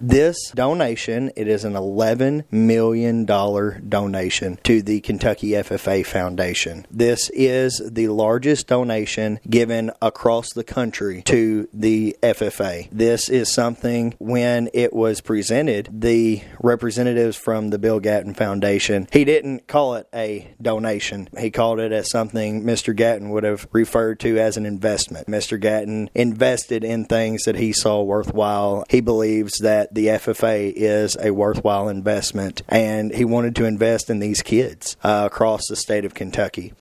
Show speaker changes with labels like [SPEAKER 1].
[SPEAKER 1] This donation, it is an $11 million donation to the Kentucky FFA Foundation. This is the largest donation given across the country to the FFA. This is something, when it was presented, the representatives from the Bill Gatton Foundation, he didn't call it a donation. He called it as something Mr. Gatton would have referred to as an investment. Mr. Gatton invested in things that he saw worthwhile. He believes that the FFA is a worthwhile investment, and he wanted to invest in these kids across the state of Kentucky.